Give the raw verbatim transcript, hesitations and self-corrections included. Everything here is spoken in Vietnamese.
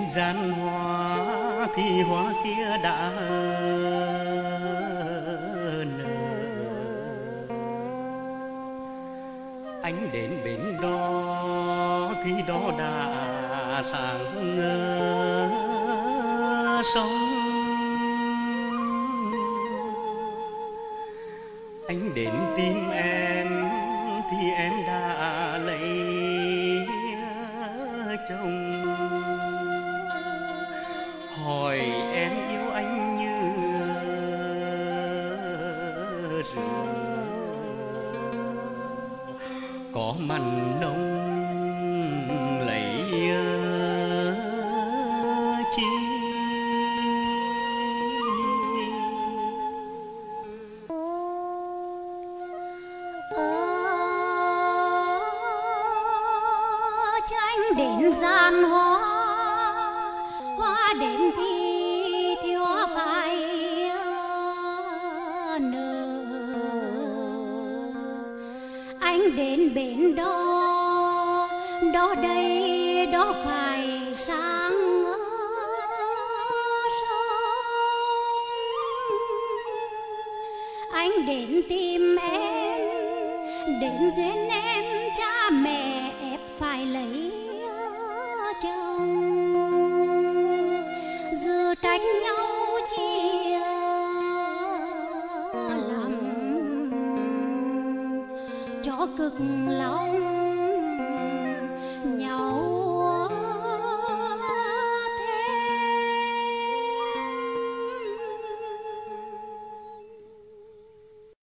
gian hoa thì hoa kia đã nở. Anh đến bên đó thì đó đã sáng ngơ sông. Anh đến tìm em thì em đã lấy chồng. Hỏi em yêu anh như rượu có mặn nồng lấy chi. Đến gian hoa, hoa đến thì thì hoa phải nở. Anh đến bên đó, đó đây đó phải sáng sớm. Anh đến tìm em, đến duyên em, cha mẹ ép phải lấy chồng. Giờ trách nhau chia lòng cho cực lòng.